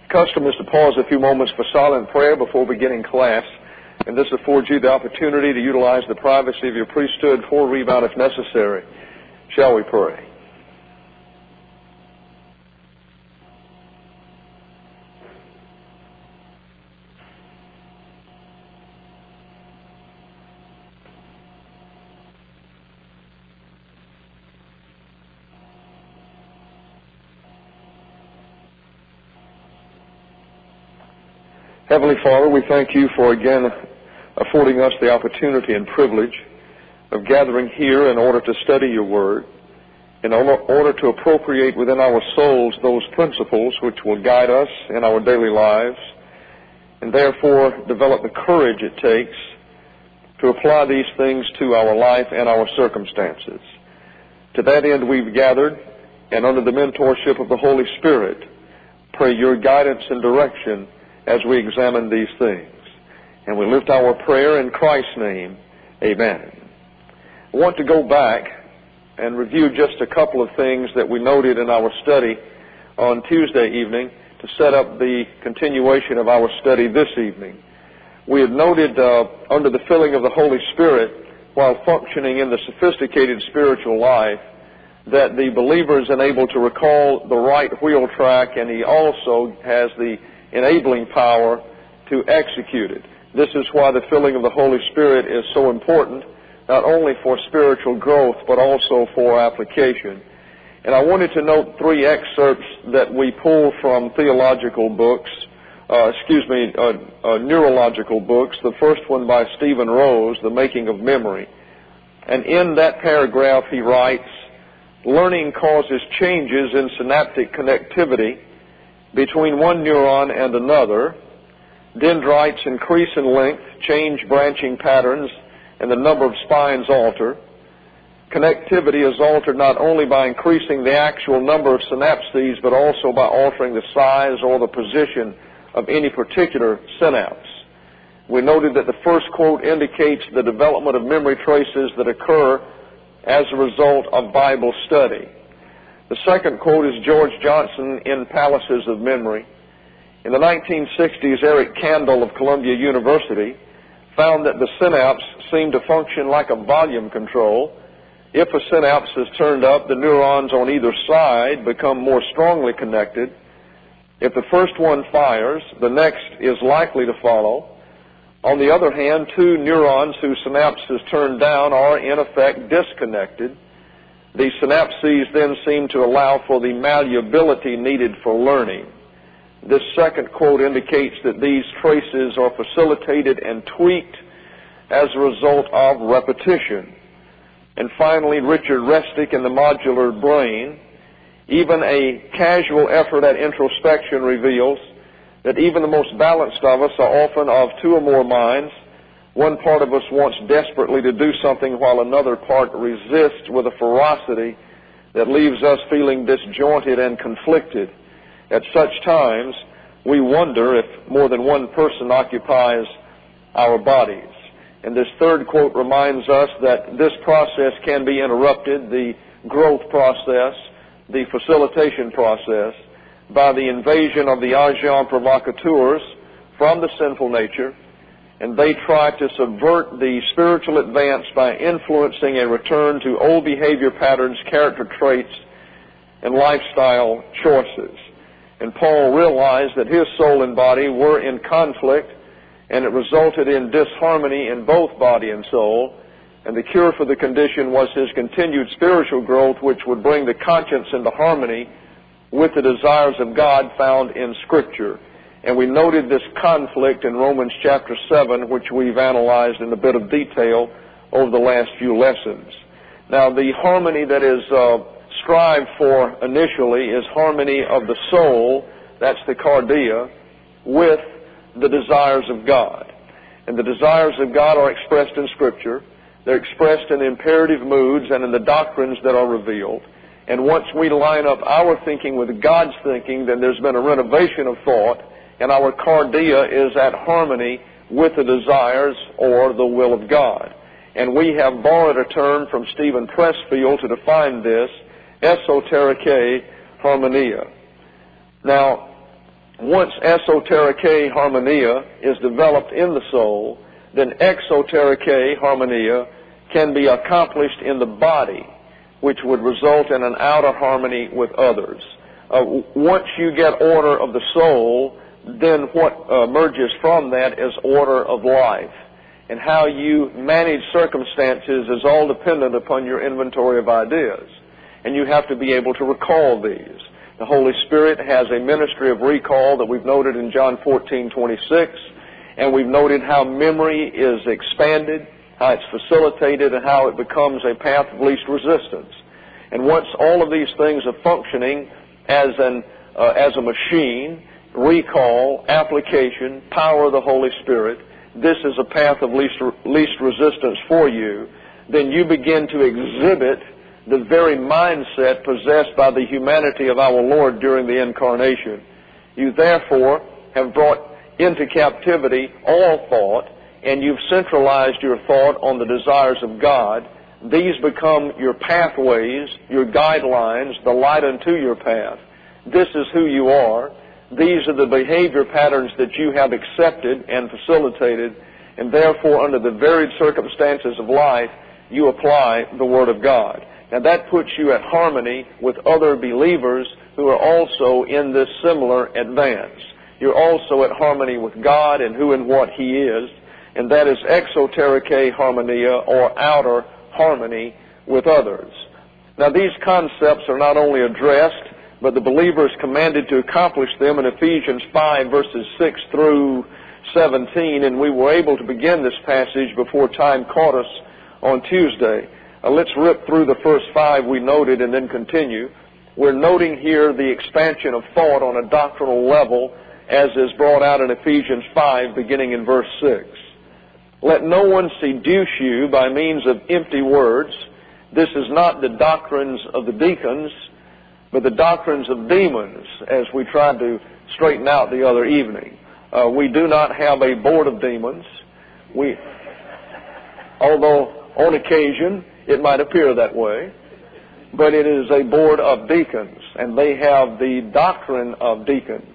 Custom is to pause a few moments for silent prayer before beginning class, and this affords you the opportunity to utilize the privacy of your priesthood for rebound if necessary. Shall we pray? Heavenly Father, we thank you for again affording us the opportunity and privilege of gathering here in order to study your word, in order to appropriate within our souls those principles which will guide us in our daily lives, and therefore develop the courage it takes to apply these things to our life and our circumstances. To that end we've gathered, and under the mentorship of the Holy Spirit, pray your guidance and direction as we examine these things. And we lift our prayer in Christ's name. Amen. I want to go back and review just a couple of things that we noted in our study on Tuesday evening to set up the continuation of our study this evening. We had noted under the filling of the Holy Spirit, while functioning in the sophisticated spiritual life, that the believer is enabled to recall the right wheel track, and he also has the enabling power to execute it. This is why the filling of the Holy Spirit is so important, not only for spiritual growth, but also for application. And I wanted to note three excerpts that we pull from theological books, neurological books. The first one by Stephen Rose, The Making of Memory. And in that paragraph he writes, learning causes changes in synaptic connectivity between one neuron and another. Dendrites increase in length, change branching patterns, and the number of spines alter. Connectivity is altered not only by increasing the actual number of synapses, but also by altering the size or the position of any particular synapse. We noted that the first quote indicates the development of memory traces that occur as a result of Bible study. The second quote is George Johnson in Palaces of Memory. In the 1960s, Eric Kandel of Columbia University found that the synapse seemed to function like a volume control. If a synapse is turned up, the neurons on either side become more strongly connected. If the first one fires, the next is likely to follow. On the other hand, two neurons whose synapse is turned down are in effect disconnected. These synapses then seem to allow for the malleability needed for learning. This second quote indicates that these traces are facilitated and tweaked as a result of repetition. And finally, Richard Restic in The Modular Brain, even a casual effort at introspection reveals that even the most balanced of us are often of two or more minds. One part of us wants desperately to do something while another part resists with a ferocity that leaves us feeling disjointed and conflicted. At such times, we wonder if more than one person occupies our bodies. And this third quote reminds us that this process can be interrupted, the growth process, the facilitation process, by the invasion of the agents provocateurs from the sinful nature, and they try to subvert the spiritual advance by influencing a return to old behavior patterns, character traits, and lifestyle choices. And Paul realized that his soul and body were in conflict, and it resulted in disharmony in both body and soul. And the cure for the condition was his continued spiritual growth, which would bring the conscience into harmony with the desires of God found in Scripture. And we noted this conflict in Romans chapter 7, which we've analyzed in a bit of detail over the last few lessons. Now, the harmony that is strived for initially is harmony of the soul, that's the cardia, with the desires of God. And the desires of God are expressed in Scripture. They're expressed in the imperative moods and in the doctrines that are revealed. And once we line up our thinking with God's thinking, then there's been a renovation of thought, and our cardia is at harmony with the desires or the will of God. And we have borrowed a term from Stephen Pressfield to define this, esotericae harmonia. Now, Once esotericae harmonia is developed in the soul, then exotericae harmonia can be accomplished in the body, which would result in an outer harmony with others. Once you get order of the soul, then what emerges from that is order of life. And how you manage circumstances is all dependent upon your inventory of ideas. And you have to be able to recall these. The Holy Spirit has a ministry of recall that we've noted in John 14:26, and we've noted how memory is expanded, how it's facilitated, and how it becomes a path of least resistance. And once all of these things are functioning as a machine, recall, application, power of the Holy Spirit, this is a path of least resistance for you, then you begin to exhibit the very mindset possessed by the humanity of our Lord during the Incarnation. You therefore have brought into captivity all thought, and you've centralized your thought on the desires of God. These become your pathways, your guidelines, the light unto your path. This is who you are. These are the behavior patterns that you have accepted and facilitated, and therefore under the varied circumstances of life, you apply the Word of God. Now that puts you at harmony with other believers who are also in this similar advance. You're also at harmony with God and who and what He is, and that is exotericae harmonia, or outer harmony with others. Now these concepts are not only addressed, but the believer is commanded to accomplish them in Ephesians 5 verses 6 through 17, and we were able to begin this passage before time caught us on Tuesday. Let's rip through the first 5 we noted and then continue. We're noting here the expansion of thought on a doctrinal level as is brought out in Ephesians 5 beginning in verse 6. Let no one seduce you by means of empty words. This is not the doctrines of the deacons, but the doctrines of demons, as we tried to straighten out the other evening. We do not have a board of demons. Although on occasion it might appear that way, but it is a board of deacons, and they have the doctrine of deacons.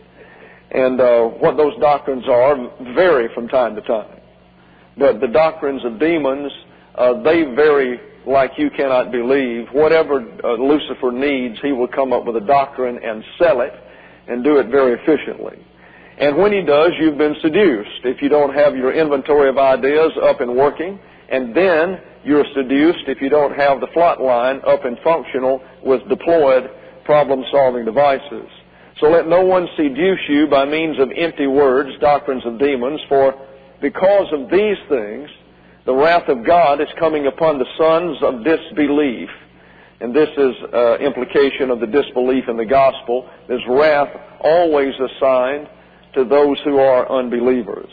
And what those doctrines are vary from time to time. But the doctrines of demons, they vary like you cannot believe. Whatever Lucifer needs, he will come up with a doctrine and sell it and do it very efficiently. And when he does, you've been seduced. If you don't have your inventory of ideas up and working, and then you're seduced if you don't have the flat line up and functional with deployed problem-solving devices. So let no one seduce you by means of empty words, doctrines of demons, for because of these things, the wrath of God is coming upon the sons of disbelief. And this is implication of the disbelief in the gospel. There's wrath always assigned to those who are unbelievers.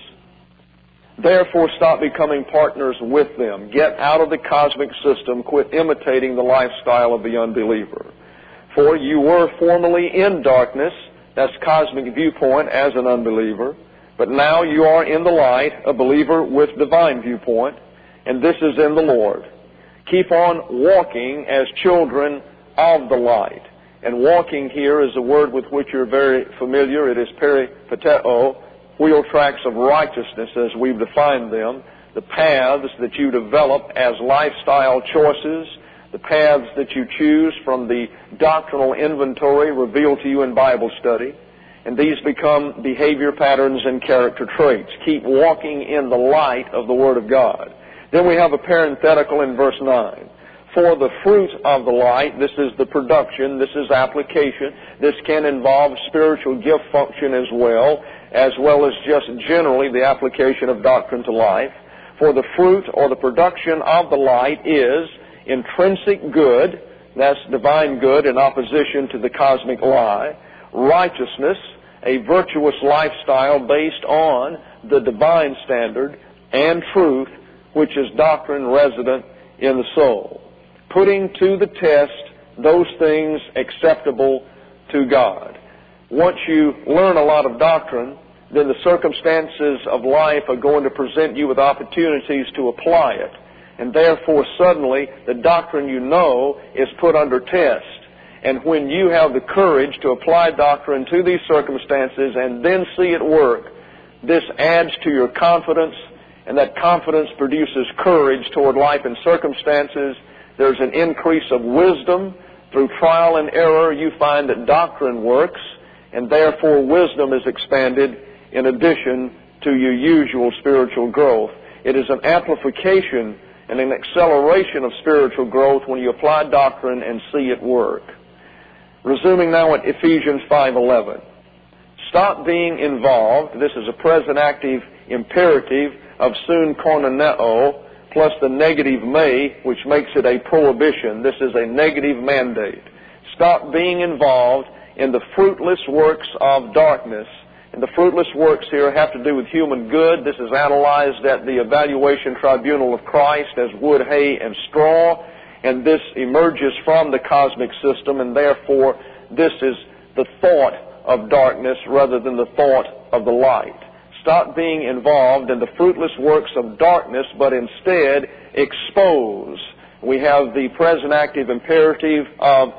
Therefore, stop becoming partners with them. Get out of the cosmic system. Quit imitating the lifestyle of the unbeliever. For you were formerly in darkness, that's cosmic viewpoint as an unbeliever, but now you are in the light, a believer with divine viewpoint, and this is in the Lord. Keep on walking as children of the light. And walking here is a word with which you're very familiar. It is peripateo, wheel tracks of righteousness as we've defined them, the paths that you develop as lifestyle choices, the paths that you choose from the doctrinal inventory revealed to you in Bible study, and these become behavior patterns and character traits. Keep walking in the light of the Word of God. Then we have a parenthetical in verse 9. For the fruit of the light, this is the production, this is application, this can involve spiritual gift function as well as just generally the application of doctrine to life. For the fruit or the production of the light is intrinsic good, that's divine good in opposition to the cosmic lie, righteousness, a virtuous lifestyle based on the divine standard, and truth, which is doctrine resident in the soul. Putting to the test those things acceptable to God. Once you learn a lot of doctrine, then the circumstances of life are going to present you with opportunities to apply it. And therefore, suddenly, the doctrine you know is put under test. And when you have the courage to apply doctrine to these circumstances and then see it work, this adds to your confidence, and that confidence produces courage toward life and circumstances. There's an increase of wisdom. Through trial and error, you find that doctrine works, and therefore wisdom is expanded in addition to your usual spiritual growth. It is an amplification and an acceleration of spiritual growth when you apply doctrine and see it work. Resuming now at Ephesians 5:11. Stop being involved. This is a present active imperative of soon koinoneo plus the negative may, which makes it a prohibition. This is a negative mandate. Stop being involved in the fruitless works of darkness. And the fruitless works here have to do with human good. This is analyzed at the evaluation tribunal of Christ as wood, hay, and straw. And this emerges from the cosmic system, and therefore this is the thought of darkness rather than the thought of the light. Stop being involved in the fruitless works of darkness, but instead expose. We have the present active imperative of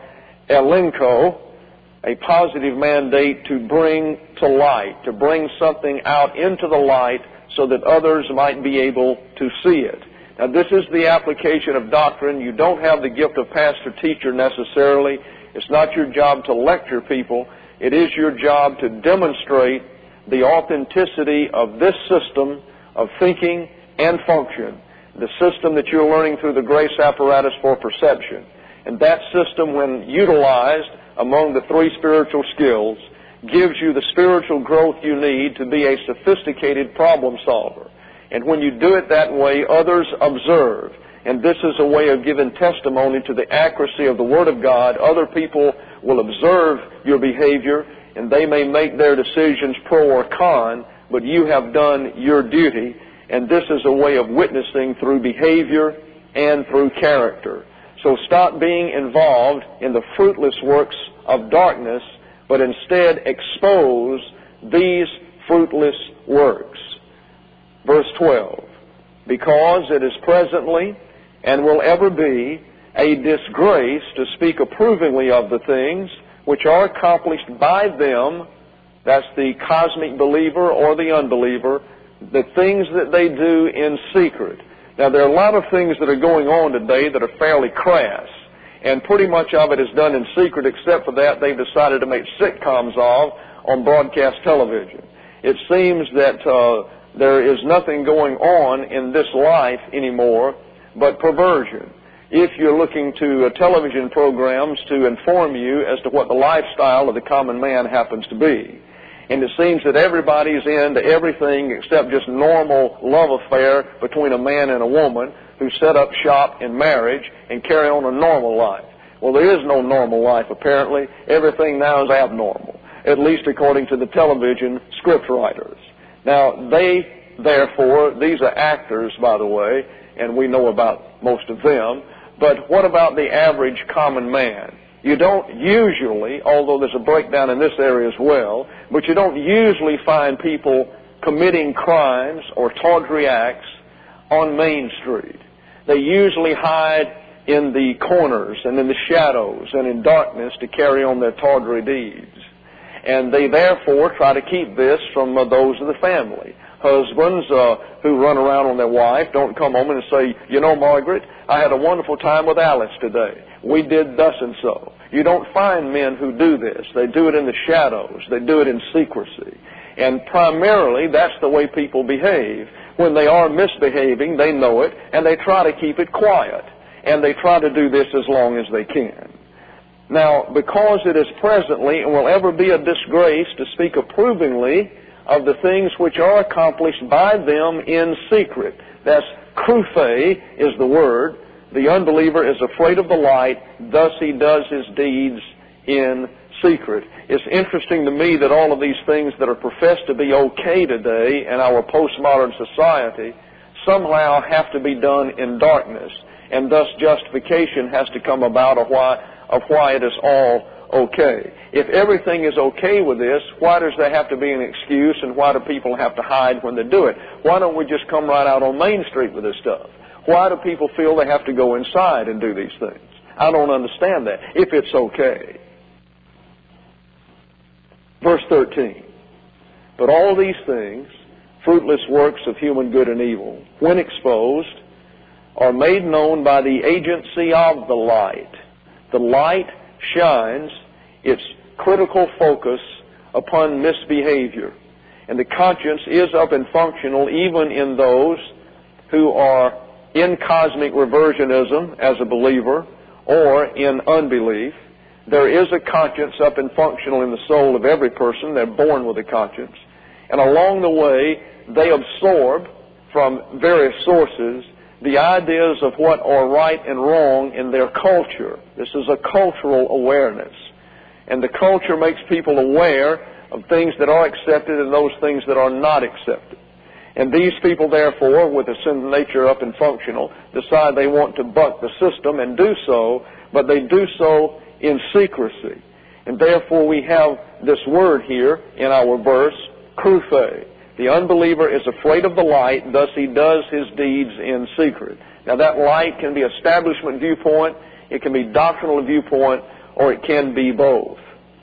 elenko, a positive mandate to bring to light, to bring something out into the light so that others might be able to see it. Now, this is the application of doctrine. You don't have the gift of pastor-teacher necessarily. It's not your job to lecture people. It is your job to demonstrate the authenticity of this system of thinking and function, the system that you're learning through the grace apparatus for perception. And that system, when utilized among the three spiritual skills, gives you the spiritual growth you need to be a sophisticated problem solver. And when you do it that way, others observe. And this is a way of giving testimony to the accuracy of the Word of God. Other people will observe your behavior, and they may make their decisions pro or con, but you have done your duty. And this is a way of witnessing through behavior and through character. So stop being involved in the fruitless works of darkness, but instead expose these fruitless works. Verse 12, because it is presently and will ever be a disgrace to speak approvingly of the things which are accomplished by them, that's the cosmic believer or the unbeliever, the things that they do in secret. Now, there are a lot of things that are going on today that are fairly crass, and pretty much of it is done in secret, except for that they've decided to make sitcoms of on broadcast television. It seems that there is nothing going on in this life anymore but perversion. If you're looking to television programs to inform you as to what the lifestyle of the common man happens to be. And it seems that everybody's into everything except just normal love affair between a man and a woman who set up shop in marriage and carry on a normal life. Well, there is no normal life, apparently. Everything now is abnormal, at least according to the television scriptwriters. Now, therefore, these are actors, by the way, and we know about most of them. But what about the average common man? You don't usually, although there's a breakdown in this area as well, but you don't usually find people committing crimes or tawdry acts on Main Street. They usually hide in the corners and in the shadows and in darkness to carry on their tawdry deeds. And they therefore try to keep this from those of the family. Husbands who run around on their wife don't come home and say, you know, Margaret, I had a wonderful time with Alice today. We did thus and so. You don't find men who do this. They do it in the shadows. They do it in secrecy. And primarily, that's the way people behave. When they are misbehaving, they know it, and they try to keep it quiet. And they try to do this as long as they can. Now, because it is presently and will ever be a disgrace to speak approvingly of the things which are accomplished by them in secret. That's kruphe is the word. The unbeliever is afraid of the light, thus he does his deeds in secret. It's interesting to me that all of these things that are professed to be okay today in our postmodern society somehow have to be done in darkness, and thus justification has to come about of why it is all okay. If everything is okay with this, why does there have to be an excuse, and why do people have to hide when they do it? Why don't we just come right out on Main Street with this stuff? Why do people feel they have to go inside and do these things? I don't understand that. If it's okay. Verse 13. But all these things, fruitless works of human good and evil, when exposed, are made known by the agency of the light. The light shines its critical focus upon misbehavior. And the conscience is up and functional even in those who are in cosmic reversionism as a believer or in unbelief. There is a conscience up and functional in the soul of every person. They're born with a conscience. And along the way, they absorb from various sources the ideas of what are right and wrong in their culture. This is a cultural awareness. And the culture makes people aware of things that are accepted and those things that are not accepted. And these people, therefore, with a sin nature up and functional, decide they want to buck the system and do so, but they do so in secrecy. And therefore we have this word here in our verse, kruphe. The unbeliever is afraid of the light, thus he does his deeds in secret. Now that light can be establishment viewpoint, it can be doctrinal viewpoint, or it can be both.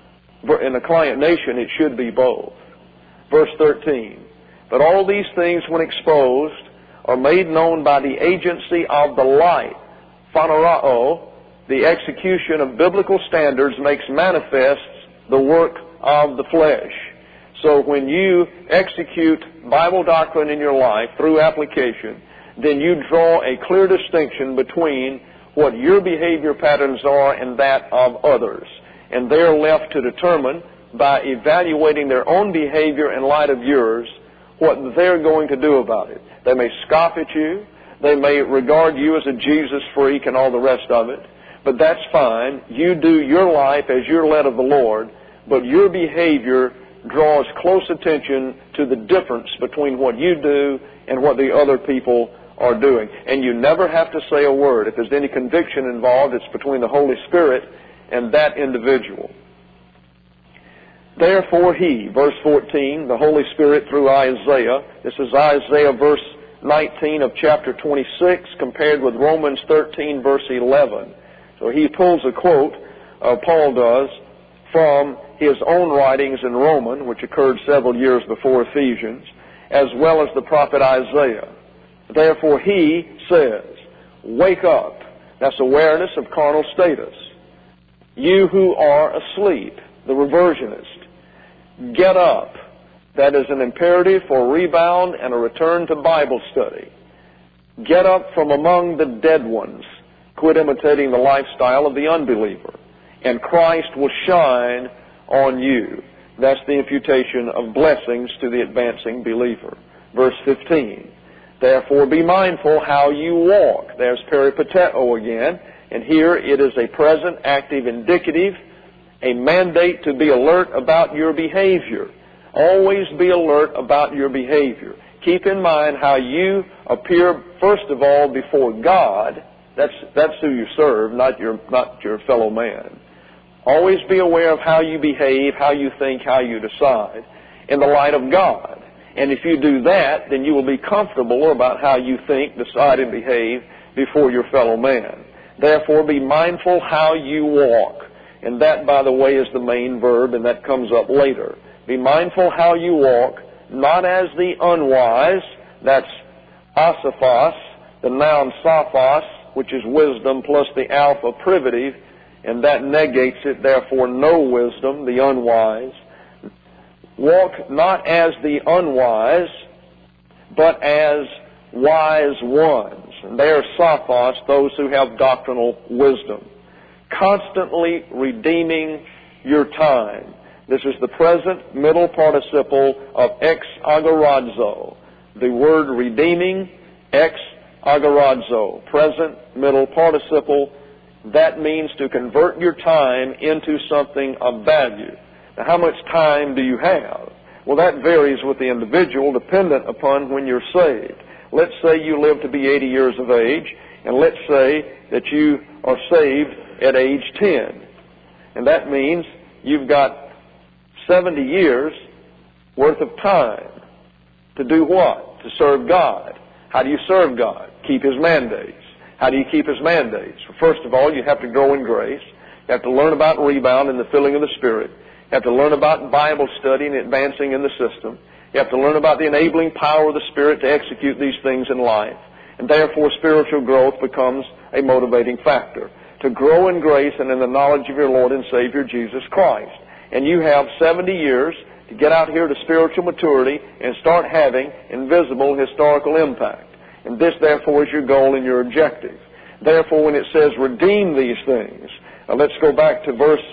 In the client nation, it should be both. Verse 13. But all these things, when exposed, are made known by the agency of the light. Phanerao, the execution of biblical standards, makes manifest the work of the flesh. So when you execute Bible doctrine in your life through application, then you draw a clear distinction between what your behavior patterns are and that of others. And they're left to determine, by evaluating their own behavior in light of yours, what they're going to do about it. They may scoff at you. They may regard you as a Jesus freak and all the rest of it. But that's fine. You do your life as you're led of the Lord, but your behavior draws close attention to the difference between what you do and what the other people are doing. And you never have to say a word. If there's any conviction involved, it's between the Holy Spirit and that individual. Therefore he, verse 14, the Holy Spirit through Isaiah, this is Isaiah verse 19 of chapter 26 compared with Romans 13 verse 11. So he pulls a quote, Paul does, from his own writings in Romans, which occurred several years before Ephesians, as well as the prophet Isaiah. Therefore he says, wake up. That's awareness of carnal status. You who are asleep, the reversionist, get up. That is an imperative for rebound and a return to Bible study. Get up from among the dead ones. Quit imitating the lifestyle of the unbeliever, and Christ will shine on you. That's the imputation of blessings to the advancing believer. Verse 15. Therefore be mindful how you walk. There's peripateo again. And here it is a present, active, indicative, a mandate to be alert about your behavior. Always be alert about your behavior. Keep in mind how you appear, first of all, before God. That's who you serve, not your fellow man. Always be aware of how you behave, how you think, how you decide in the light of God. And if you do that, then you will be comfortable about how you think, decide, and behave before your fellow man. Therefore, be mindful how you walk. And that, by the way, is the main verb, and that comes up later. Be mindful how you walk, not as the unwise. That's asaphos, the noun sophos, which is wisdom, plus the alpha privative, and that negates it, therefore no wisdom, the unwise. Walk not as the unwise, but as wise ones. And they are sophos, those who have doctrinal wisdom. Constantly redeeming your time. This is the present middle participle of ex agorazo. The word redeeming, ex agorazo, present middle participle. That means to convert your time into something of value. Now, how much time do you have? Well, that varies with the individual, dependent upon when you're saved. Let's say you live to be 80 years of age, and let's say that you are saved at age 10. And that means you've got 70 years worth of time to do what? To serve God. How do you serve God? Keep His mandates. How do you keep His mandates? First of all, you have to grow in grace. You have to learn about rebound and the filling of the Spirit. You have to learn about Bible study and advancing in the system. You have to learn about the enabling power of the Spirit to execute these things in life. And therefore, spiritual growth becomes a motivating factor. To grow in grace and in the knowledge of your Lord and Savior, Jesus Christ. And you have 70 years to get out here to spiritual maturity and start having invisible historical impact. And this, therefore, is your goal and your objective. Therefore, when it says redeem these things, let's go back to verse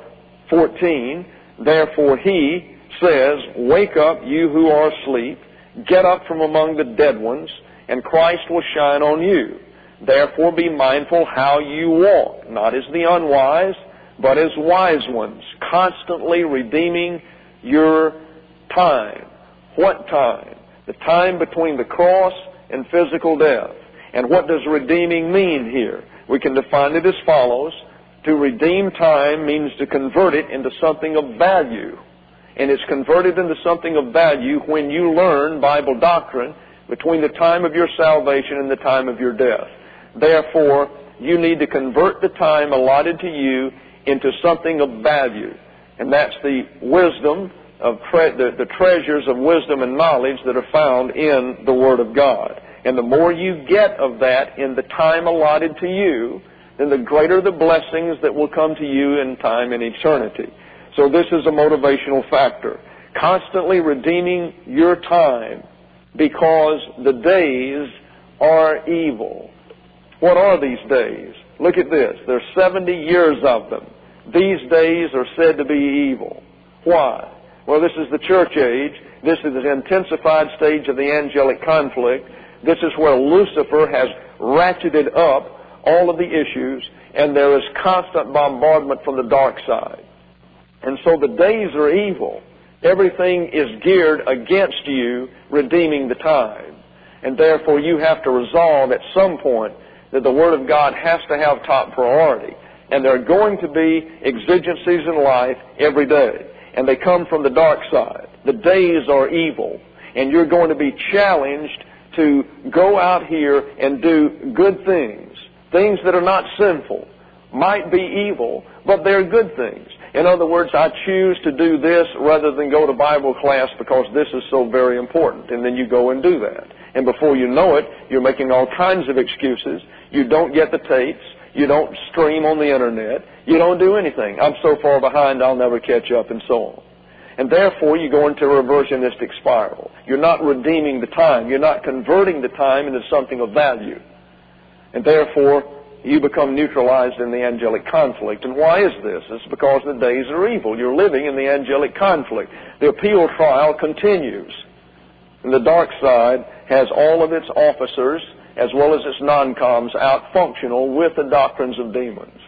14. Therefore, He says, wake up, you who are asleep, get up from among the dead ones, and Christ will shine on you. Therefore, be mindful how you walk, not as the unwise, but as wise ones, constantly redeeming your time. What time? The time between the cross and physical death. And what does redeeming mean here? We can define it as follows. To redeem time means to convert it into something of value. And it's converted into something of value when you learn Bible doctrine between the time of your salvation and the time of your death. Therefore, you need to convert the time allotted to you into something of value. And that's the wisdom of the treasures of wisdom and knowledge that are found in the Word of God. And the more you get of that in the time allotted to you, then the greater the blessings that will come to you in time and eternity. So this is a motivational factor. Constantly redeeming your time because the days are evil. What are these days? Look at this. There's 70 years of them. These days are said to be evil. Why? Well, this is the church age. This is the intensified stage of the angelic conflict. This is where Lucifer has ratcheted up all of the issues, and there is constant bombardment from the dark side. And so the days are evil. Everything is geared against you redeeming the time. And therefore you have to resolve at some point that the Word of God has to have top priority. And there are going to be exigencies in life every day. And they come from the dark side. The days are evil. And you're going to be challenged to go out here and do good things. Things that are not sinful. Might be evil, but they're good things. In other words, I choose to do this rather than go to Bible class because this is so very important. And then you go and do that. And before you know it, you're making all kinds of excuses. You don't get the tapes. You don't stream on the internet. You don't do anything. I'm so far behind, I'll never catch up, and so on. And therefore, you go into a reversionistic spiral. You're not redeeming the time. You're not converting the time into something of value. And therefore, you become neutralized in the angelic conflict. And why is this? It's because the days are evil. You're living in the angelic conflict. The appeal trial continues. And the dark side has all of its officers, as well as its non-coms, out functional with the doctrines of demons.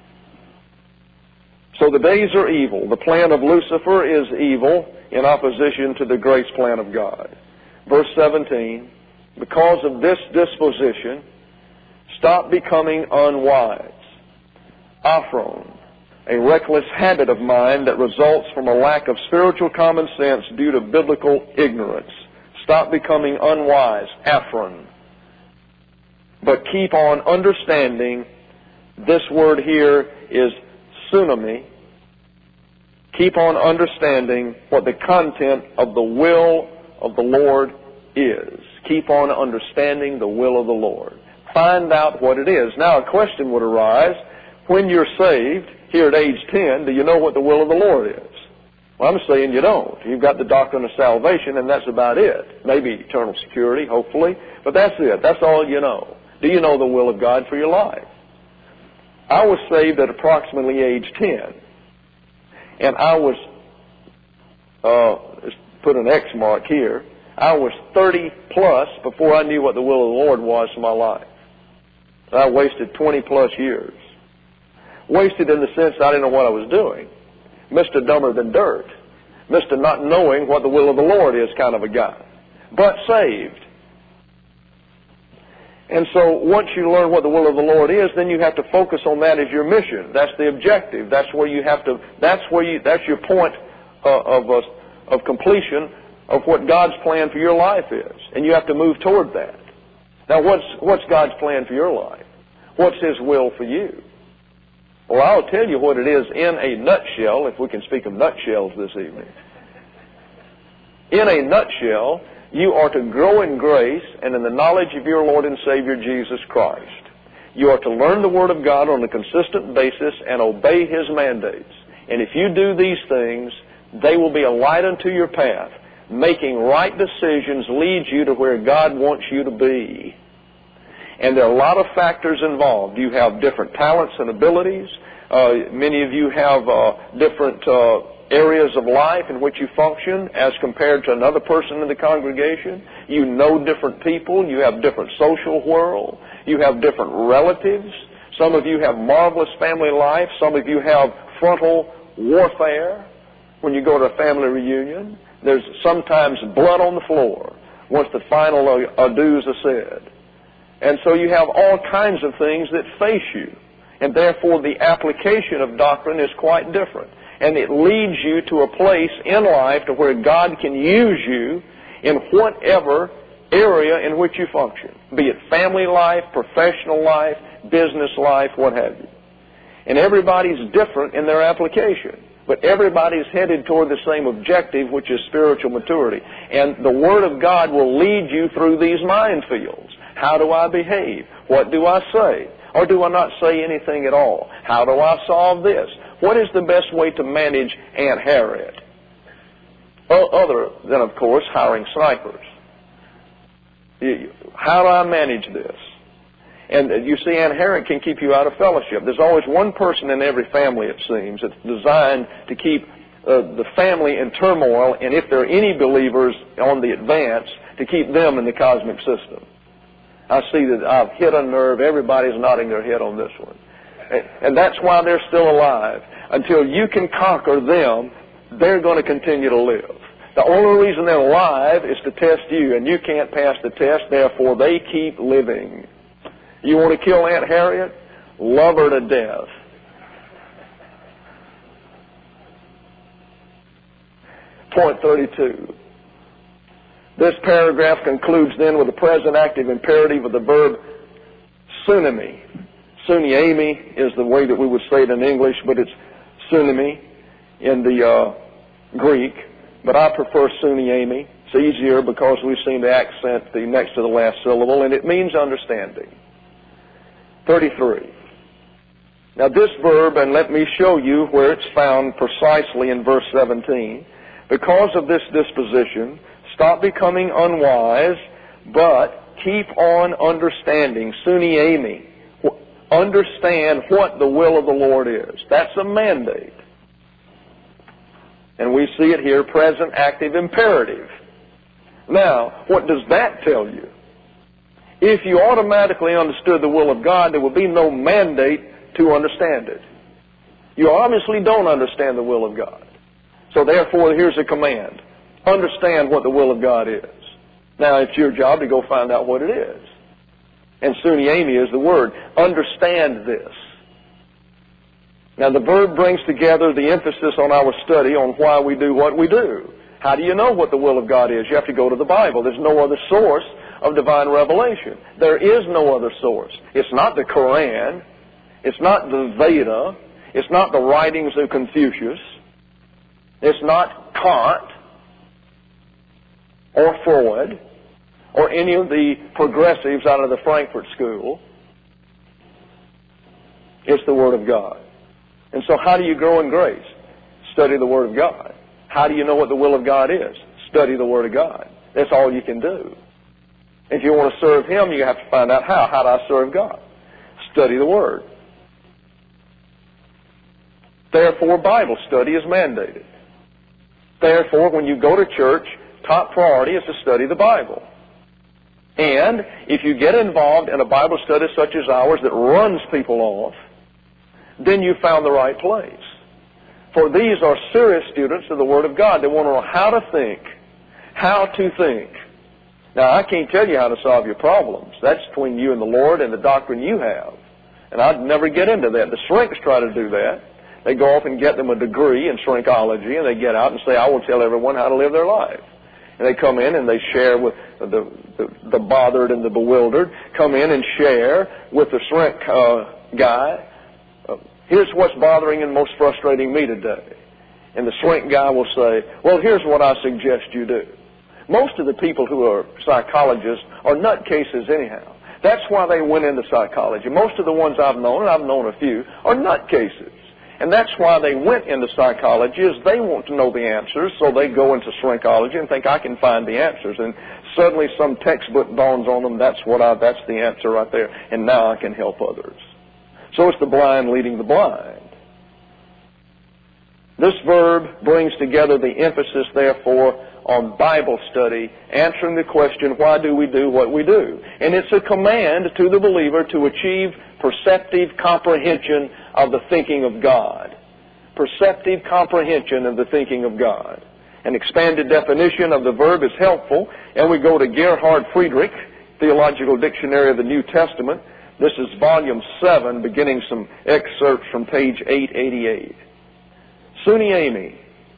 So the days are evil. The plan of Lucifer is evil in opposition to the grace plan of God. Verse 17, because of this disposition, stop becoming unwise. Aphron, a reckless habit of mind that results from a lack of spiritual common sense due to biblical ignorance. Stop becoming unwise. Aphron. But keep on understanding. This word here is tsunami. Keep on understanding what the content of the will of the Lord is. Keep on understanding the will of the Lord. Find out what it is. Now a question would arise. When you're saved, here at age 10, do you know what the will of the Lord is? Well, I'm saying you don't. You've got the doctrine of salvation, and that's about it. Maybe eternal security, hopefully, but that's it. That's all you know. Do you know the will of God for your life? I was saved at approximately age 10. And I was, let's put an X mark here, I was 30 plus before I knew what the will of the Lord was for my life. I wasted 20 plus years. Wasted in the sense I didn't know what I was doing. Mr. Dumber than dirt. Mr. Not knowing what the will of the Lord is kind of a guy. But saved. And so once you learn what the will of the Lord is, then you have to focus on that as your mission. That's the objective. That's where you have to, that's your point of completion of what God's plan for your life is. And you have to move toward that. Now what's God's plan for your life? What's His will for you? Well, I'll tell you what it is in a nutshell, if we can speak of nutshells this evening. In a nutshell, you are to grow in grace and in the knowledge of your Lord and Savior Jesus Christ. You are to learn the Word of God on a consistent basis and obey His mandates. And if you do these things, they will be a light unto your path. Making right decisions leads you to where God wants you to be. And there are a lot of factors involved. You have different talents and abilities. Many of you have different areas of life in which you function as compared to another person in the congregation. You know different people. You have different social world. You have different relatives. Some of you have marvelous family life. Some of you have frontal warfare when you go to a family reunion. There's sometimes blood on the floor once the final adieus are said. And so you have all kinds of things that face you. And therefore the application of doctrine is quite different. And it leads you to a place in life to where God can use you in whatever area in which you function. Be it family life, professional life, business life, what have you. And everybody's different in their application. But everybody's headed toward the same objective, which is spiritual maturity. And the Word of God will lead you through these minefields. How do I behave? What do I say? Or do I not say anything at all? How do I solve this? What is the best way to manage Aunt Harriet? Other than, of course, hiring snipers. How do I manage this? And you see, Aunt Harriet can keep you out of fellowship. There's always one person in every family, it seems, that's designed to keep the family in turmoil, and if there are any believers on the advance, to keep them in the cosmic system. I see that I've hit a nerve. Everybody's nodding their head on this one. And that's why they're still alive. Until you can conquer them, they're going to continue to live. The only reason they're alive is to test you, and you can't pass the test, therefore they keep living. You want to kill Aunt Harriet? Love her to death. Point 32. This paragraph concludes then with the present active imperative of the verb sunami. Suniami is the way that we would say it in English, but it's sunami in the Greek. But I prefer suniami. It's easier because we seem to accent the next to the last syllable, and it means understanding. 33. Now this verb, and let me show you where it's found precisely in verse 17. Because of this disposition, stop becoming unwise, but keep on understanding. Suniami. Understand what the will of the Lord is. That's a mandate. And we see it here, present active imperative. Now, what does that tell you? If you automatically understood the will of God, there would be no mandate to understand it. You obviously don't understand the will of God. So therefore, here's a command. Understand what the will of God is. Now, it's your job to go find out what it is. And suniami is the word. Understand this. Now, the verb brings together the emphasis on our study on why we do what we do. How do you know what the will of God is? You have to go to the Bible. There's no other source of divine revelation. There is no other source. It's not the Quran. It's not the Veda. It's not the writings of Confucius. It's not Kant or Freud or any of the progressives out of the Frankfurt School. It's the Word of God. And so how do you grow in grace? Study the Word of God. How do you know what the will of God is? Study the Word of God. That's all you can do. If you want to serve Him, you have to find out how. How do I serve God? Study the Word. Therefore, Bible study is mandated. Therefore, when you go to church, top priority is to study the Bible. And if you get involved in a Bible study such as ours that runs people off, then you found the right place. For these are serious students of the Word of God. They want to know how to think. How to think. Now, I can't tell you how to solve your problems. That's between you and the Lord and the doctrine you have. And I'd never get into that. The shrinks try to do that. They go off and get them a degree in shrinkology, and they get out and say, I will tell everyone how to live their life. And they come in and they share with the bothered and the bewildered, come in and share with the shrink guy. Here's what's bothering and most frustrating me today. And the shrink guy will say, well, here's what I suggest you do. Most of the people who are psychologists are nutcases anyhow. That's why they went into psychology. Most of the ones I've known, and I've known a few, are nutcases. And that's why they went into psychology, is they want to know the answers, so they go into shrinkology and think, I can find the answers. And suddenly some textbook dawns on them, that's the answer right there, and now I can help others. So it's the blind leading the blind. This verb brings together the emphasis, therefore, on Bible study, answering the question, why do we do what we do? And it's a command to the believer to achieve perceptive comprehension of the thinking of God. Perceptive comprehension of the thinking of God. An expanded definition of the verb is helpful, and we go to Gerhard Friedrich, Theological Dictionary of the New Testament. This is volume 7, beginning some excerpts from page 888. Suniemi,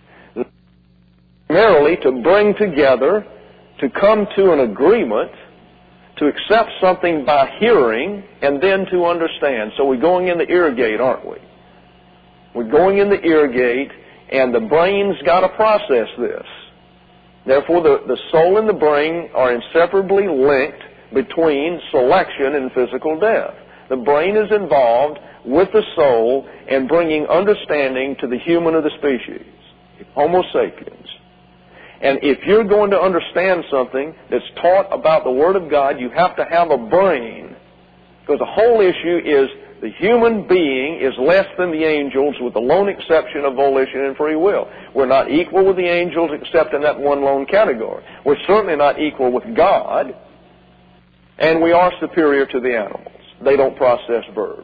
primarily to bring together, to come to an agreement, to accept something by hearing, and then to understand. So we're going in the ear gate, aren't we? We're going in the ear gate, and the brain's got to process this. Therefore, the soul and the brain are inseparably linked between selection and physical death. The brain is involved with the soul in bringing understanding to the human of the species, Homo sapiens. And if you're going to understand something that's taught about the Word of God, you have to have a brain. Because the whole issue is the human being is less than the angels with the lone exception of volition and free will. We're not equal with the angels except in that one lone category. We're certainly not equal with God. And we are superior to the animals. They don't process verbs.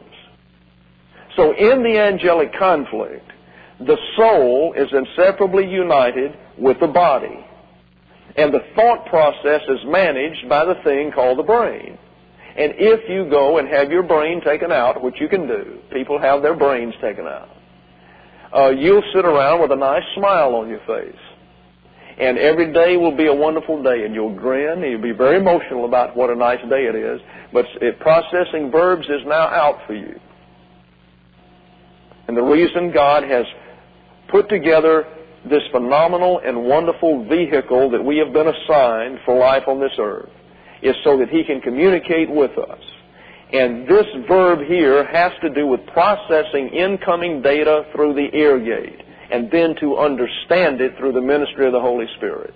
So in the angelic conflict, the soul is inseparably united with the body. And the thought process is managed by the thing called the brain. And if you go and have your brain taken out, which you can do, people have their brains taken out, you'll sit around with a nice smile on your face. And every day will be a wonderful day, and you'll grin, and you'll be very emotional about what a nice day it is. But processing verbs is now out for you. And the reason God has put together this phenomenal and wonderful vehicle that we have been assigned for life on this earth is so that He can communicate with us. And this verb here has to do with processing incoming data through the ear gate and then to understand it through the ministry of the Holy Spirit.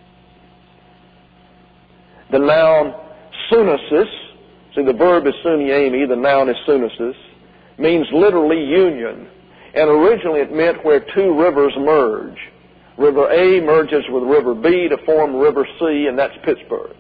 The noun sunesis, see the verb is suniemi, the noun is sunesis, means literally union. And originally it meant where two rivers merge. River A merges with River B to form River C, and that's Pittsburgh.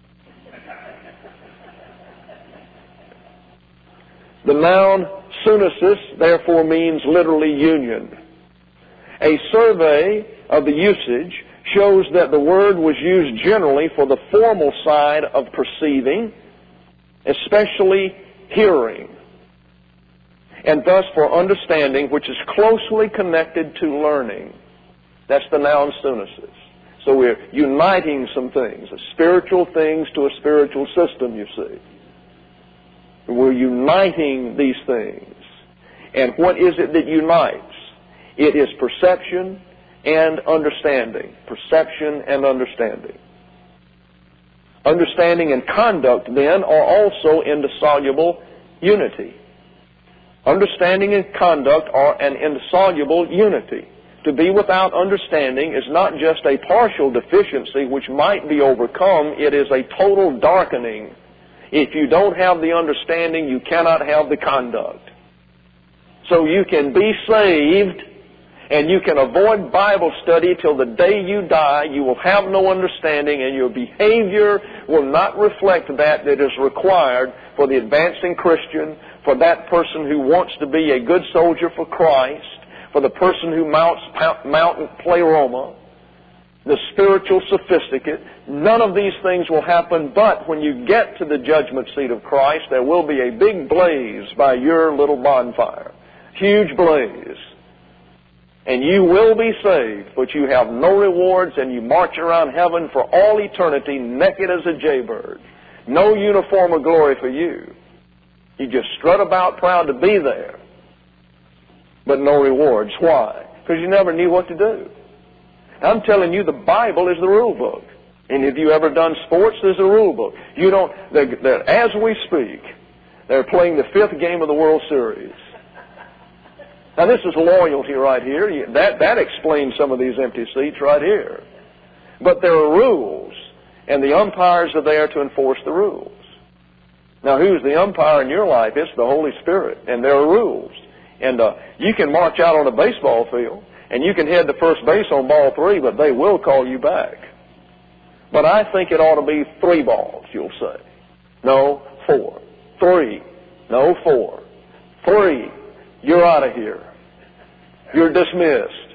The noun sunesis, therefore, means literally union. A survey of the usage shows that the word was used generally for the formal side of perceiving, especially hearing, and thus for understanding, which is closely connected to learning. That's the noun sunesis. So we're uniting some things, spiritual things to a spiritual system, you see. We're uniting these things. And what is it that unites? It is perception and understanding. Perception and understanding. Understanding and conduct, then, are also indissoluble unity. Understanding and conduct are an indissoluble unity. To be without understanding is not just a partial deficiency which might be overcome, it is a total darkening. If you don't have the understanding, you cannot have the conduct. So you can be saved and you can avoid Bible study till the day you die. You will have no understanding, and your behavior will not reflect that is required for the advancing Christian, for that person who wants to be a good soldier for Christ, for the person who mounts mountain pleroma, the spiritual sophisticate. None of these things will happen, but when you get to the judgment seat of Christ, there will be a big blaze by your little bonfire. Huge blaze. And you will be saved, but you have no rewards, and you march around heaven for all eternity naked as a jaybird. No uniform of glory for you. You just strut about proud to be there, but no rewards. Why? Because you never knew what to do. I'm telling you, the Bible is the rule book. And if you ever done sports, there's a rule book. You don't, as we speak, they're playing the 5th game of the World Series. Now this is loyalty right here. That explains some of these empty seats right here. But there are rules, and the umpires are there to enforce the rules. Now who's the umpire in your life? It's the Holy Spirit, and there are rules. And you can march out on a baseball field, and you can head to first base on ball 3, but they will call you back. But I think it ought to be 3 balls, you'll say. No, 4. 3. No, 4. 3. You're out of here. You're dismissed.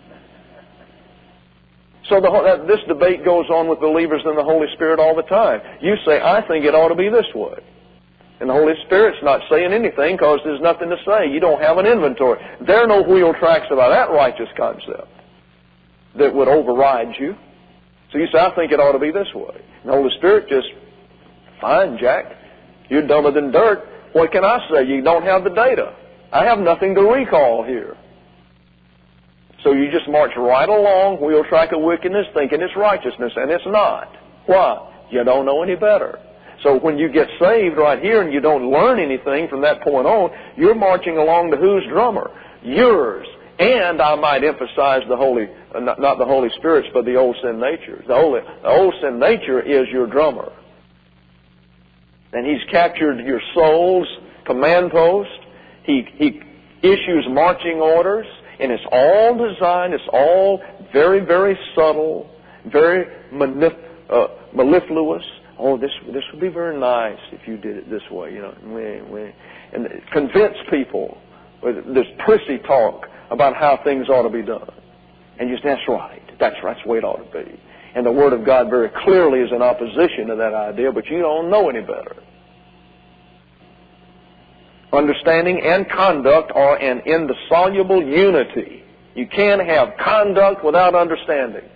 So this debate goes on with believers in the Holy Spirit all the time. You say, I think it ought to be this way. And the Holy Spirit's not saying anything because there's nothing to say. You don't have an inventory. There are no wheel tracks about that righteous concept that would override you. So you say, I think it ought to be this way. And the Holy Spirit just, fine, Jack. You're dumber than dirt. What can I say? You don't have the data. I have nothing to recall here. So you just march right along, wheel track of wickedness, thinking it's righteousness, and it's not. Why? You don't know any better. So when you get saved right here and you don't learn anything from that point on, you're marching along to whose drummer? Yours. And I might emphasize not the Holy Spirit's, but the old sin nature. The old sin nature is your drummer. And he's captured your soul's command post. He issues marching orders. And it's all designed, it's all very, very subtle, very mellifluous. Oh, this would be very nice if you did it this way, you know. And convince people with this prissy talk about how things ought to be done. And you say, that's right, that's the way it ought to be. And the Word of God very clearly is in opposition to that idea, but you don't know any better. Understanding and conduct are an indissoluble unity. You can't have conduct without understanding,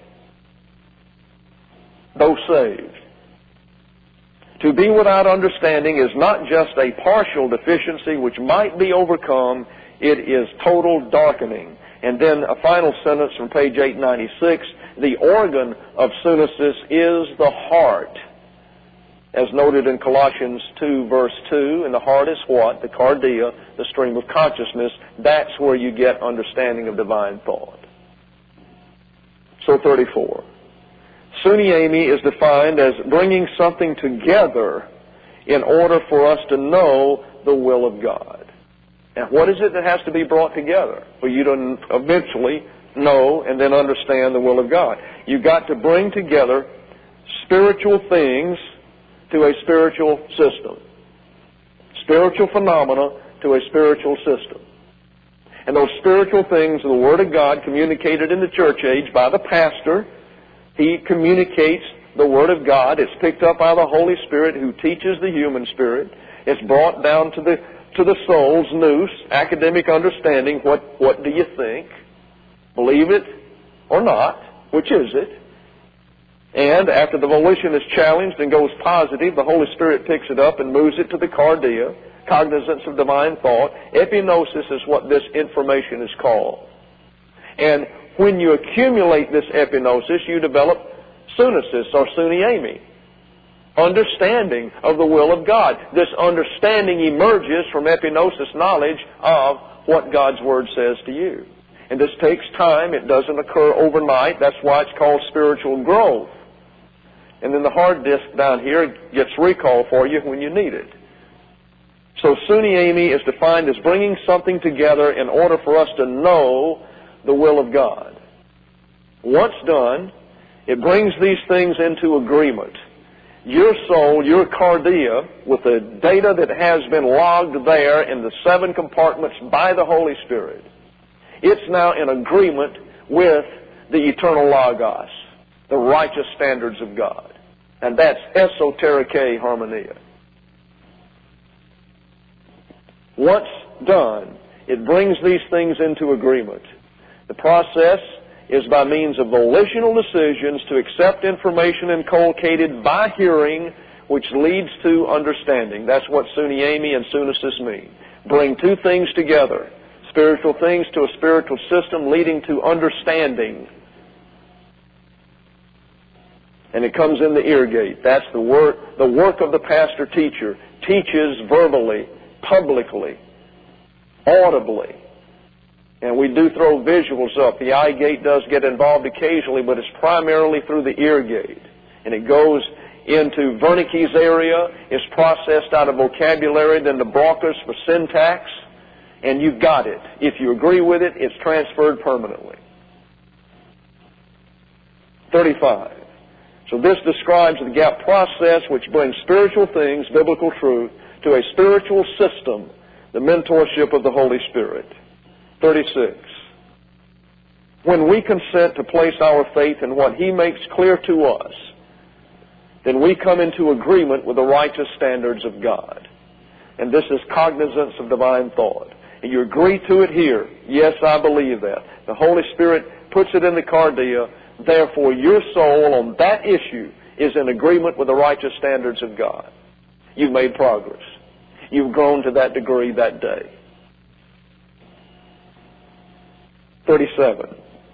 though saved. To be without understanding is not just a partial deficiency which might be overcome, it is total darkening. And then a final sentence from page 896, the organ of sunesis is the heart. As noted in Colossians 2, verse 2, and the heart is what? The cardia, the stream of consciousness. That's where you get understanding of divine thought. So 34. Suniemi is defined as bringing something together in order for us to know the will of God. And what is it that has to be brought together for you to eventually know and then understand the will of God? You've got to bring together spiritual things to a spiritual system. Spiritual phenomena to a spiritual system. And those spiritual things are the Word of God communicated in the church age by the pastor. He communicates the Word of God. It's picked up by the Holy Spirit who teaches the human spirit. It's brought down to the soul's nous, academic understanding. What do you think? Believe it or not? Which is it? And after the volition is challenged and goes positive, the Holy Spirit picks it up and moves it to the cardia, cognizance of divine thought. Epignosis is what this information is called. And when you accumulate this epignosis, you develop sunesis or suniemi, understanding of the will of God. This understanding emerges from epignosis knowledge of what God's Word says to you. And this takes time. It doesn't occur overnight. That's why it's called spiritual growth. And then the hard disk down here gets recall for you when you need it. So suniemi is defined as bringing something together in order for us to know the will of God. Once done, it brings these things into agreement. Your soul, your cardia, with the data that has been logged there in the 7 compartments by the Holy Spirit, it's now in agreement with the eternal Logos, the righteous standards of God. And that's esotericae harmonia. Once done, it brings these things into agreement. The process is by means of volitional decisions to accept information inculcated by hearing, which leads to understanding. That's what suniemi and sunesis mean. Bring two things together, spiritual things to a spiritual system leading to understanding. And it comes in the ear gate. That's the work of the pastor-teacher. Teaches verbally, publicly, audibly. And we do throw visuals up. The eye gate does get involved occasionally, but it's primarily through the ear gate. And it goes into Wernicke's area, is processed out of vocabulary, then the Broca's for syntax, and you've got it. If you agree with it, it's transferred permanently. 35. So this describes the gap process which brings spiritual things, biblical truth, to a spiritual system, the mentorship of the Holy Spirit. 36. When we consent to place our faith in what He makes clear to us, then we come into agreement with the righteous standards of God. And this is cognizance of divine thought. And you agree to it here. Yes, I believe that. The Holy Spirit puts it in the cardia. Therefore, your soul on that issue is in agreement with the righteous standards of God. You've made progress. You've grown to that degree that day. 37.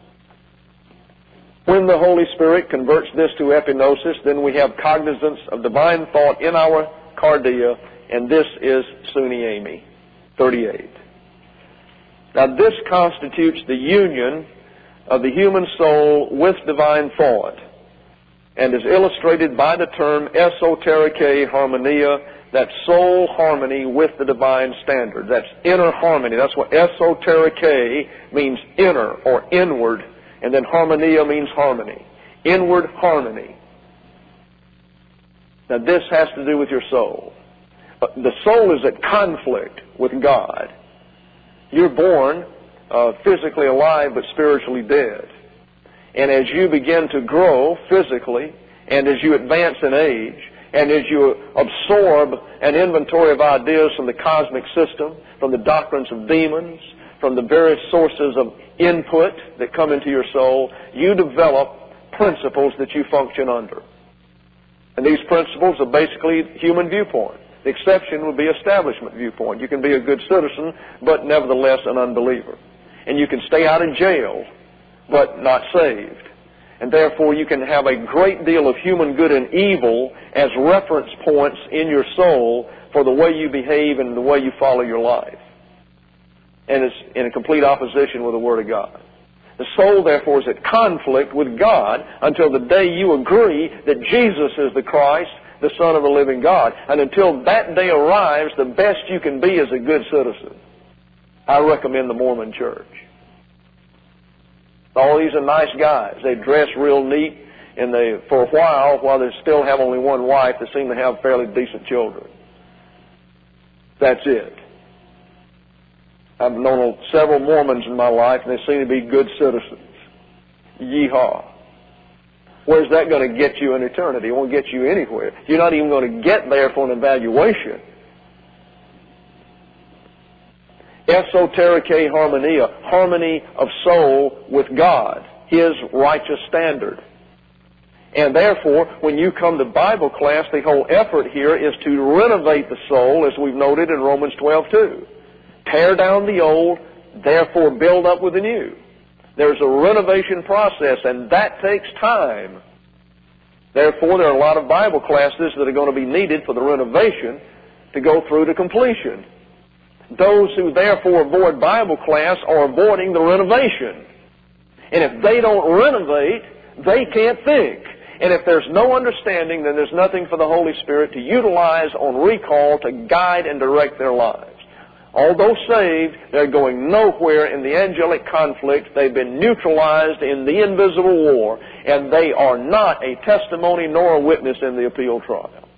When the Holy Spirit converts this to epinosis, then we have cognizance of divine thought in our cardia, and this is suniemi. 38. Now this constitutes the union of the human soul with divine thought, and is illustrated by the term esotericae harmonia, that soul harmony with the divine standard. That's inner harmony. That's what esotericae means, inner or inward, and then harmonia means harmony. Inward harmony. Now this has to do with your soul. The soul is at conflict with God. You're born physically alive but spiritually dead. And as you begin to grow physically, and as you advance in age, and as you absorb an inventory of ideas from the cosmic system, from the doctrines of demons, from the various sources of input that come into your soul, you develop principles that you function under. And these principles are basically human viewpoint. The exception would be establishment viewpoint. You can be a good citizen, but nevertheless an unbeliever. And you can stay out of jail, but not saved. And therefore you can have a great deal of human good and evil as reference points in your soul for the way you behave and the way you follow your life. And it's in a complete opposition with the Word of God. The soul, therefore, is at conflict with God until the day you agree that Jesus is the Christ, the Son of the living God. And until that day arrives, the best you can be is a good citizen. I recommend the Mormon Church. All these are nice guys. They dress real neat, and for a while they still have only one wife, they seem to have fairly decent children. That's it. I've known several Mormons in my life, and they seem to be good citizens. Yeehaw. Where's that going to get you in eternity? It won't get you anywhere. You're not even going to get there for an evaluation. Esotericae harmonia, harmony of soul with God, His righteous standard. And therefore, when you come to Bible class, the whole effort here is to renovate the soul, as we've noted in Romans 12:2. Tear down the old, therefore build up with the new. There's a renovation process, and that takes time. Therefore, there are a lot of Bible classes that are going to be needed for the renovation to go through to completion. Those who therefore avoid Bible class are avoiding the renovation. And if they don't renovate, they can't think. And if there's no understanding, then there's nothing for the Holy Spirit to utilize on recall to guide and direct their lives. Although saved, they're going nowhere in the angelic conflict. They've been neutralized in the invisible war, and they are not a testimony nor a witness in the appeal trial.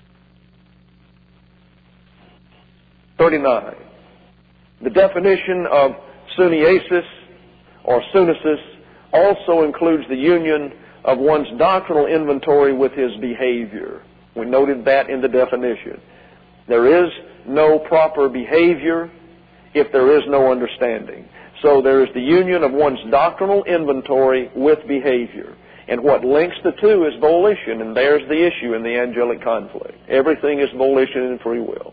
39. The definition of suniesis or sunesis also includes the union of one's doctrinal inventory with his behavior. We noted that in the definition. There is no proper behavior if there is no understanding. So there is the union of one's doctrinal inventory with behavior. And what links the two is volition, and there's the issue in the angelic conflict. Everything is volition and free will.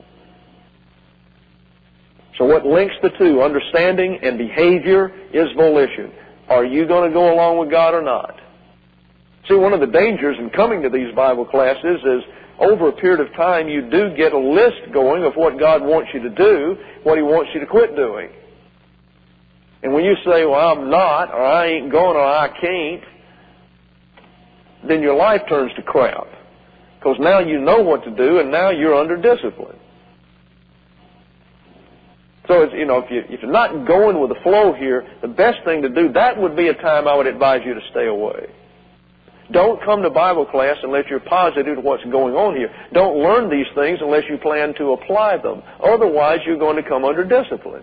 So what links the two, understanding and behavior, is volition. Are you going to go along with God or not? See, one of the dangers in coming to these Bible classes is over a period of time you do get a list going of what God wants you to do, what He wants you to quit doing. And when you say, well, I'm not, or I ain't going, or I can't, then your life turns to crap. Because now you know what to do, and now you're under discipline. So, if you're not going with the flow here, the best thing to do, that would be a time I would advise you to stay away. Don't come to Bible class unless you're positive to what's going on here. Don't learn these things unless you plan to apply them. Otherwise, you're going to come under discipline.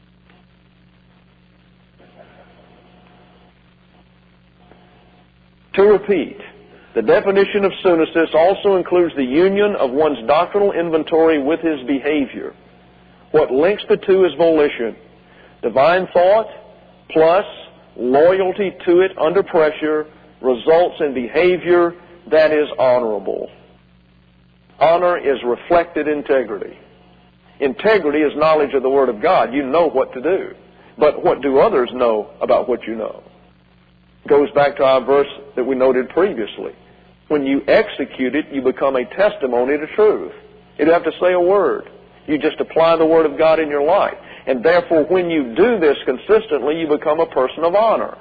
To repeat, the definition of sunesis also includes the union of one's doctrinal inventory with his behavior. What links the two is volition. Divine thought plus loyalty to it under pressure results in behavior that is honorable. Honor is reflected integrity. Integrity is knowledge of the Word of God. You know what to do. But what do others know about what you know? It goes back to our verse that we noted previously. When you execute it, you become a testimony to truth. You don't have to say a word. You just apply the Word of God in your life. And therefore, when you do this consistently, you become a person of honor.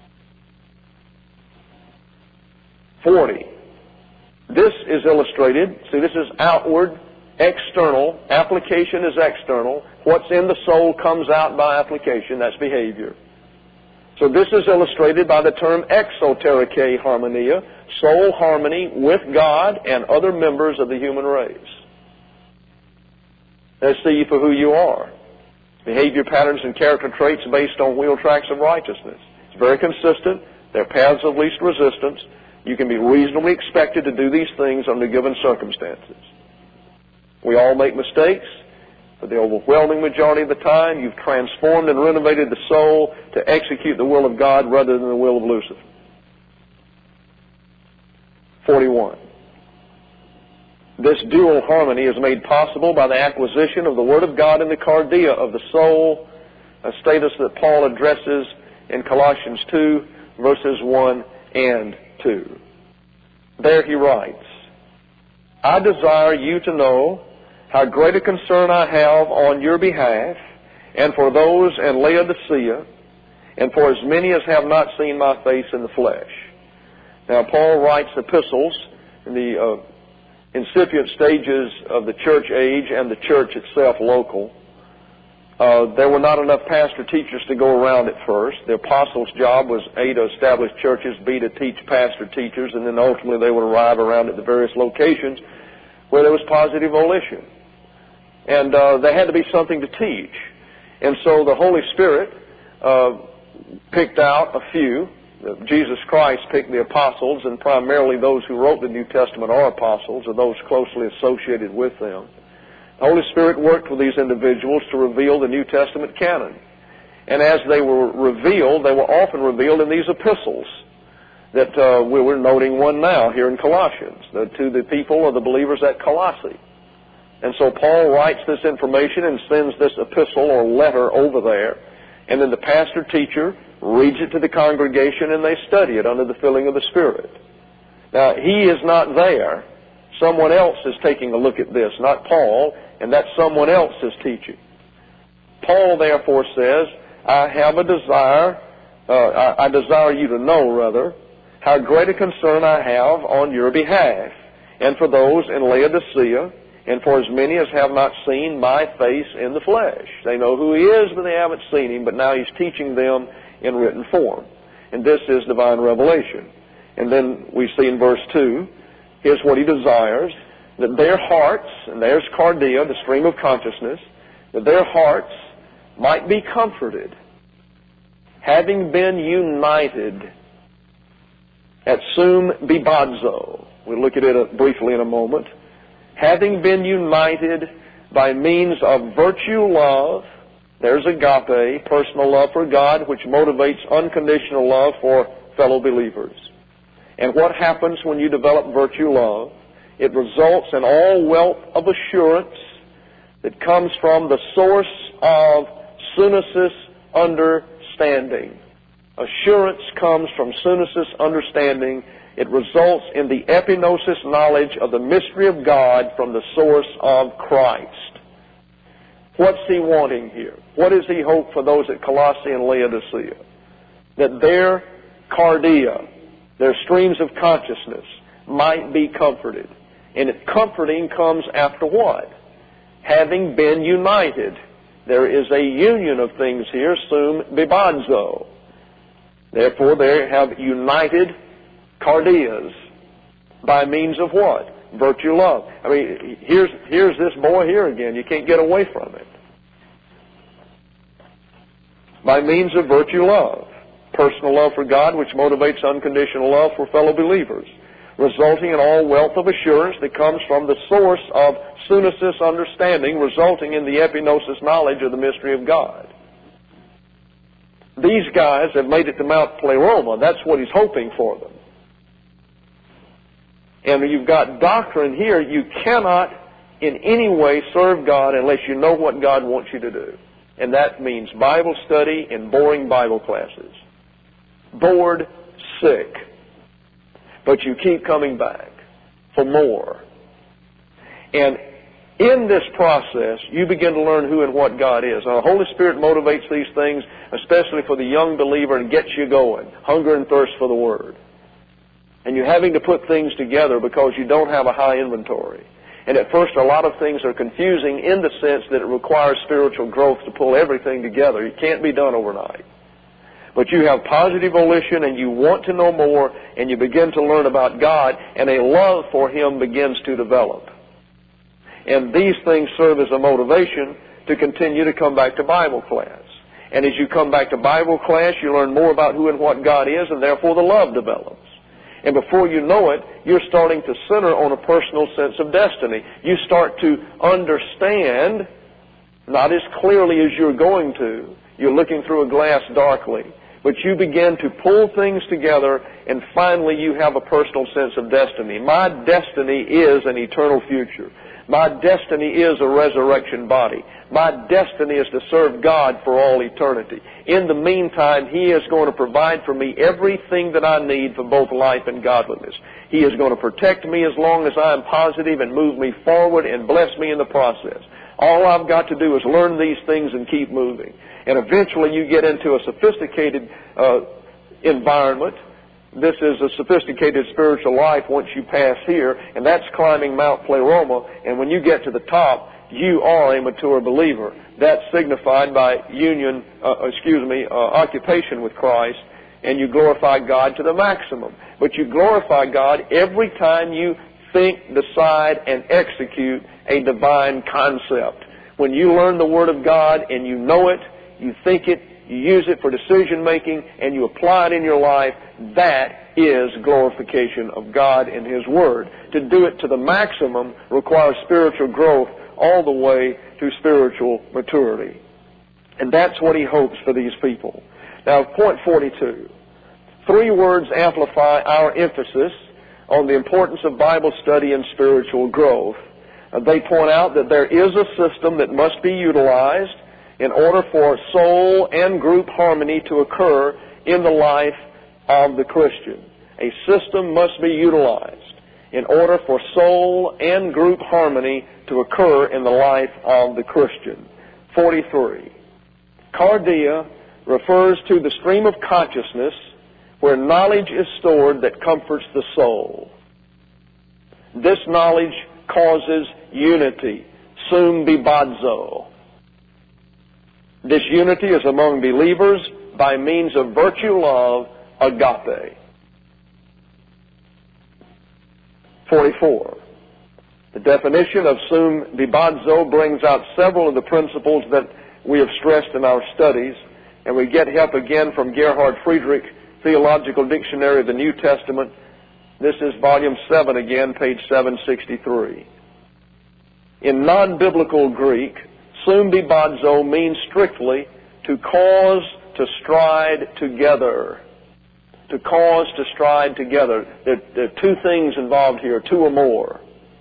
40. This is illustrated. See, this is outward, external. Application is external. What's in the soul comes out by application. That's behavior. So this is illustrated by the term exotericae harmonia, soul harmony with God and other members of the human race. Let's see you for who you are. Behavior patterns and character traits based on wheel tracks of righteousness. It's very consistent. They're paths of least resistance. You can be reasonably expected to do these things under given circumstances. We all make mistakes. For the overwhelming majority of the time, you've transformed and renovated the soul to execute the will of God rather than the will of Lucifer. 41. This dual harmony is made possible by the acquisition of the Word of God in the cardia of the soul, a status that Paul addresses in Colossians 2, verses 1 and 2. There he writes, I desire you to know how great a concern I have on your behalf, and for those in Laodicea, and for as many as have not seen my face in the flesh. Now, Paul writes epistles in the incipient stages of the church age and the church itself local. There were not enough pastor teachers to go around at first. The apostles' job was A, to establish churches, B, to teach pastor teachers, and then ultimately they would arrive around at the various locations where there was positive volition. And there had to be something to teach. And so the Holy Spirit picked out a few. Jesus Christ picked the apostles, and primarily those who wrote the New Testament are apostles, or those closely associated with them. The Holy Spirit worked with these individuals to reveal the New Testament canon. And as they were revealed, they were often revealed in these epistles that we were noting one now here in Colossians, to the people or the believers at Colossae. And so Paul writes this information and sends this epistle or letter over there, and then the pastor-teacher reads it to the congregation and they study it under the filling of the Spirit. Now, he is not there. Someone else is taking a look at this, not Paul, and that someone else is teaching. Paul, therefore, says, I have a desire, I desire you to know, rather, how great a concern I have on your behalf, and for those in Laodicea, and for as many as have not seen my face in the flesh. They know who he is, but they haven't seen him, but now he's teaching them in written form. And this is divine revelation. And then we see in verse 2, here's what he desires, that their hearts, and there's cardia, the stream of consciousness, that their hearts might be comforted, having been united at sum bibazo. We'll look at it briefly in a moment. Having been united by means of virtue love There's agape, personal love for God, which motivates unconditional love for fellow believers. And what happens when you develop virtue love? It results in all wealth of assurance that comes from the source of sunesis understanding. Assurance comes from sunesis understanding. It results in the epignosis knowledge of the mystery of God from the source of Christ. What's he wanting here? What does he hope for those at Colossae and Laodicea? That their cardia, their streams of consciousness, might be comforted. And comforting comes after what? Having been united. There is a union of things here, sum bibadzo. Therefore, they have united cardias by means of what? Virtue love. I mean, here's this boy here again. You can't get away from it. By means of virtue love. Personal love for God, which motivates unconditional love for fellow believers, resulting in all wealth of assurance that comes from the source of sunesis understanding, resulting in the epignosis knowledge of the mystery of God. These guys have made it to Mount Pleroma. That's what he's hoping for them. And you've got doctrine here. You cannot in any way serve God unless you know what God wants you to do. And that means Bible study and boring Bible classes. Bored, sick. But you keep coming back for more. And in this process, you begin to learn who and what God is. Now, the Holy Spirit motivates these things, especially for the young believer, and gets you going. Hunger and thirst for the Word. And you're having to put things together because you don't have a high inventory. And at first, a lot of things are confusing in the sense that it requires spiritual growth to pull everything together. It can't be done overnight. But you have positive volition and you want to know more, and you begin to learn about God, and a love for Him begins to develop. And these things serve as a motivation to continue to come back to Bible class. And as you come back to Bible class, you learn more about who and what God is, and therefore the love develops. And before you know it, you're starting to center on a personal sense of destiny. You start to understand, not as clearly as you're going to. You're looking through a glass darkly. But you begin to pull things together, and finally you have a personal sense of destiny. My destiny is an eternal future. My destiny is a resurrection body. My destiny is to serve God for all eternity. In the meantime, He is going to provide for me everything that I need for both life and godliness. He is going to protect me as long as I am positive and move me forward and bless me in the process. All I've got to do is learn these things and keep moving. And eventually you get into a sophisticated environment. This is a sophisticated spiritual life once you pass here, and that's climbing Mount Pleroma. And when you get to the top, you are a mature believer. That's signified by occupation with Christ, and you glorify God to the maximum. But you glorify God every time you think, decide, and execute a divine concept. When you learn the Word of God and you know it, you think it, you use it for decision making, and you apply it in your life, that is glorification of God and His Word. To do it to the maximum requires spiritual growth all the way to spiritual maturity. And that's what he hopes for these people. Now, point 42. 3 words amplify our emphasis on the importance of Bible study and spiritual growth. They point out that there is a system that must be utilized in order for soul and group harmony to occur in the life of the Christian. A system must be utilized in order for soul and group harmony to occur in the life of the Christian. 43. Cardia refers to the stream of consciousness where knowledge is stored that comforts the soul. This knowledge causes unity, sum bibadzo. This unity is among believers by means of virtue love, agape. 44. The definition of sum bibadzo brings out several of the principles that we have stressed in our studies, and we get help again from Gerhard Friedrich, Theological Dictionary of the New Testament. This is volume 7 again, page 763. In non-biblical Greek, Sumbibadzo means strictly to cause to stride together. To cause to stride together. There are two things involved here, two or more.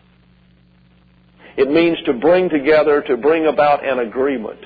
It means to bring together, to bring about an agreement.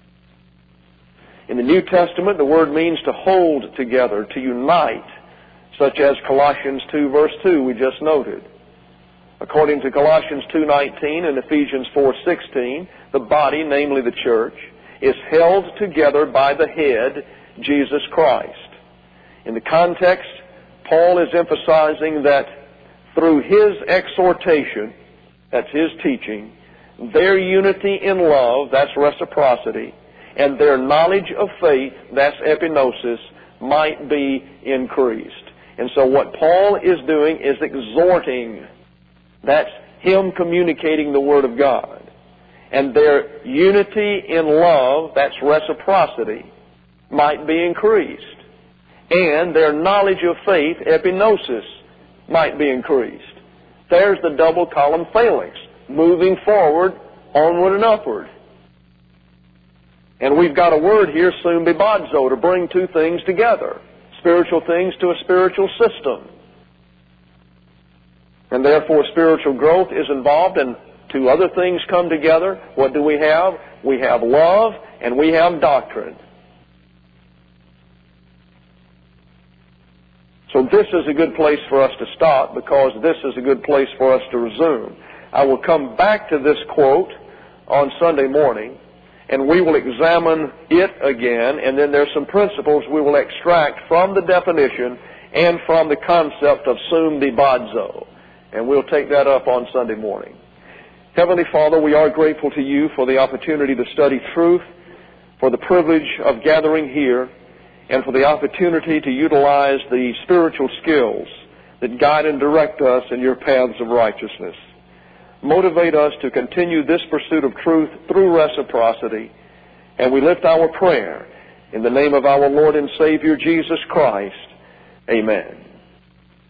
In the New Testament, the word means to hold together, to unite, such as Colossians 2 verse 2 we just noted. According to Colossians 2:19 and Ephesians 4:16, the body, namely the church, is held together by the head, Jesus Christ. In the context, Paul is emphasizing that through his exhortation, that's his teaching, their unity in love, that's reciprocity, and their knowledge of faith, that's epinosis, might be increased. And so what Paul is doing is exhorting. That's him communicating the Word of God. And their unity in love, that's reciprocity, might be increased. And their knowledge of faith, epinosis, might be increased. There's the double column phalanx, moving forward, onward and upward. And we've got a word here, sumbibadzo, to bring two things together. Spiritual things to a spiritual system. And therefore spiritual growth is involved, and two other things come together. What do we have? We have love and we have doctrine. So this is a good place for us to stop, because this is a good place for us to resume. I will come back to this quote on Sunday morning, and we will examine it again, and then there's some principles we will extract from the definition and from the concept of sumbibadzo. And we'll take that up on Sunday morning. Heavenly Father, we are grateful to you for the opportunity to study truth, for the privilege of gathering here, and for the opportunity to utilize the spiritual skills that guide and direct us in your paths of righteousness. Motivate us to continue this pursuit of truth through reciprocity, and we lift our prayer in the name of our Lord and Savior Jesus Christ. Amen.